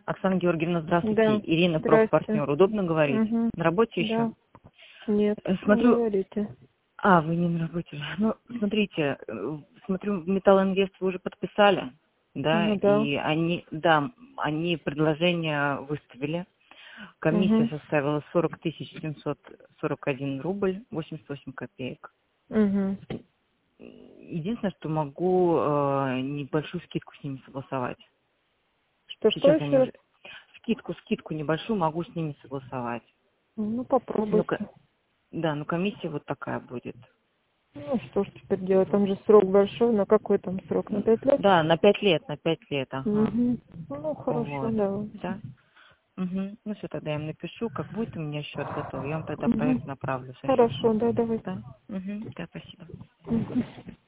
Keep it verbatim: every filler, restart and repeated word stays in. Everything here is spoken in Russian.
Оксана Георгиевна, здравствуйте. Да. Ирина, Здрасте. профпартнер. Удобно говорить? Угу. На работе Да. еще? Нет, Э, не Смотрю... говорите. А, вы не на работе. Ну, смотрите, э, смотрю, Металлинвест вы уже подписали, да, Ну да. и они, да, они предложение выставили. Комиссия Угу. составила сорок тысяч семьсот сорок один рубль восемьдесят восемь копеек. Угу. Единственное, что могу э, небольшую скидку с ними согласовать. Что, что Сейчас они еще раз? уже... Скидку, скидку небольшую могу с ними согласовать. Ну, Ну-ка, попробуйте. да, ну комиссия вот такая будет. Ну, что ж теперь делать? Там же срок большой. На какой там срок? На М, пять лет? Да, на пять лет, на пять лет, ага. Угу. Ну, хорошо, Вот, давайте. да. Угу. Ну все, тогда я им напишу, как будет у меня счет готов, я вам тогда Угу. проект направлю со счетом. Хорошо, да, давайте. Да? Угу. Да, спасибо. Мгм.